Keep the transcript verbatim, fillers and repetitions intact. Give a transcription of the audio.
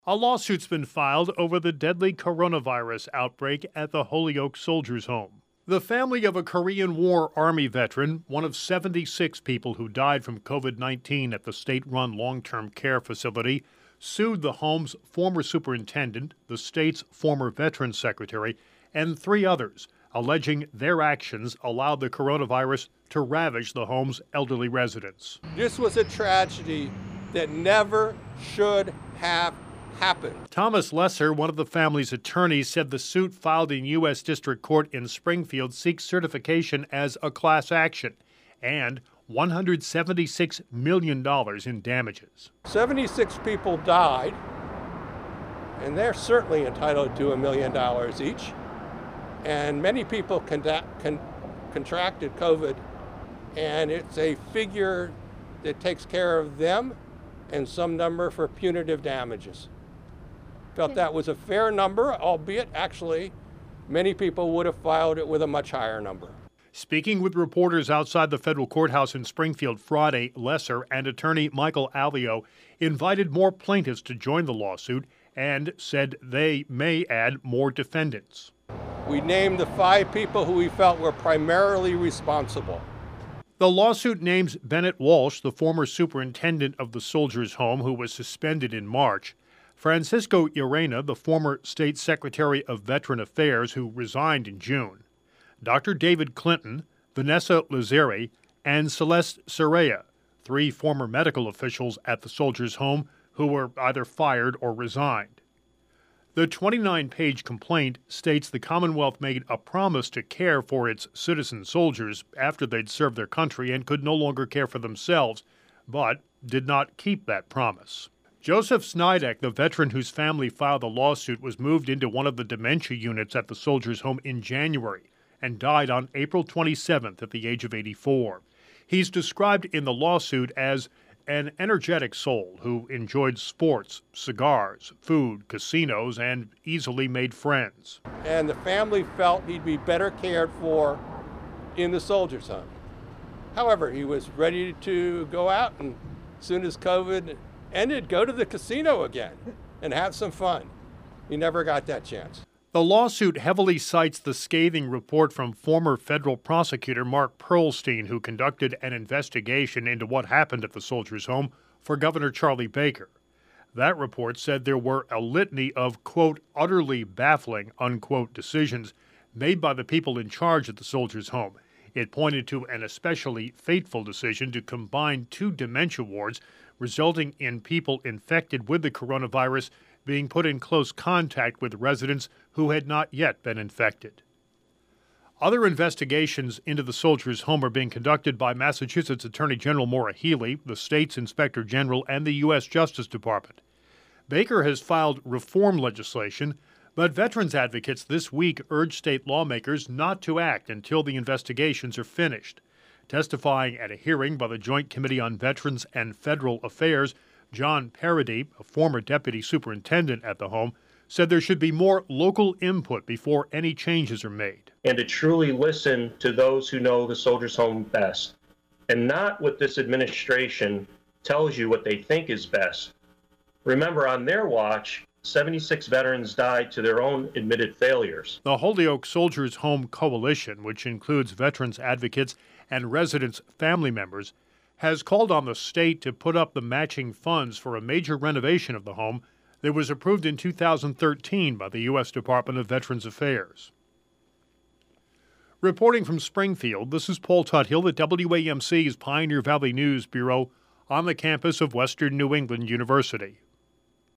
A lawsuit's been filed over the deadly coronavirus outbreak at the Holyoke Soldiers' Home. The family of a Korean War Army veteran, one of seventy-six people who died from COVID nineteen at the state-run long-term care facility, sued the home's former superintendent, the state's former veterans secretary, and three others, alleging their actions allowed the coronavirus to ravage the home's elderly residents. This was a tragedy that never should have happened. Thomas Lesser, one of the family's attorneys, said the suit filed in U S District Court in Springfield seeks certification as a class action and one hundred seventy-six million dollars in damages. seventy-six people died, and they're certainly entitled to a million dollars each. And many people con- con- contracted COVID, and it's a figure that takes care of them and some number for punitive damages. Felt that was a fair number, albeit actually many people would have filed it with a much higher number. Speaking with reporters outside the federal courthouse in Springfield Friday, Lesser and attorney Michael Alvio invited more plaintiffs to join the lawsuit and said they may add more defendants. We named the five people who we felt were primarily responsible. The lawsuit names Bennett Walsh, the former superintendent of the Soldiers' Home who was suspended in March, Francisco Urena, the former state secretary of Veteran Affairs who resigned in June, Doctor David Clinton, Vanessa Lazzeri, and Celeste Soraya, three former medical officials at the Soldiers' Home who were either fired or resigned. The twenty-nine page complaint states the Commonwealth made a promise to care for its citizen soldiers after they'd served their country and could no longer care for themselves, but did not keep that promise. Joseph Snidek, the veteran whose family filed the lawsuit, was moved into one of the dementia units at the Soldiers' Home in January and died on April twenty-seventh at the age of eighty-four. He's described in the lawsuit as an energetic soul who enjoyed sports, cigars, food, casinos, and easily made friends. And the family felt he'd be better cared for in the Soldiers' Home. However, he was ready to go out, and as soon as COVID ended, go to the casino again and have some fun. He never got that chance. The lawsuit heavily cites the scathing report from former federal prosecutor Mark Pearlstein, who conducted an investigation into what happened at the Soldiers' Home for Governor Charlie Baker. That report said there were a litany of, quote, utterly baffling, unquote, decisions made by the people in charge at the Soldiers' Home. It pointed to an especially fateful decision to combine two dementia wards, resulting in people infected with the coronavirus being put in close contact with residents who had not yet been infected. Other investigations into the Soldiers' Home are being conducted by Massachusetts Attorney General Maura Healey, the state's Inspector General, and the U S Justice Department. Baker has filed reform legislation, but veterans advocates this week urged state lawmakers not to act until the investigations are finished. Testifying at a hearing by the Joint Committee on Veterans and Federal Affairs, John Parody, a former deputy superintendent at the home, said there should be more local input before any changes are made. And to truly listen to those who know the Soldiers' Home best, and not what this administration tells you what they think is best. Remember, on their watch, seventy-six veterans died to their own admitted failures. The Holyoke Soldiers' Home Coalition, which includes veterans advocates and residents' family members, has called on the state to put up the matching funds for a major renovation of the home that was approved in two thousand thirteen by the U S Department of Veterans Affairs. Reporting from Springfield, this is Paul Tuthill at W A M C's Pioneer Valley News Bureau on the campus of Western New England University.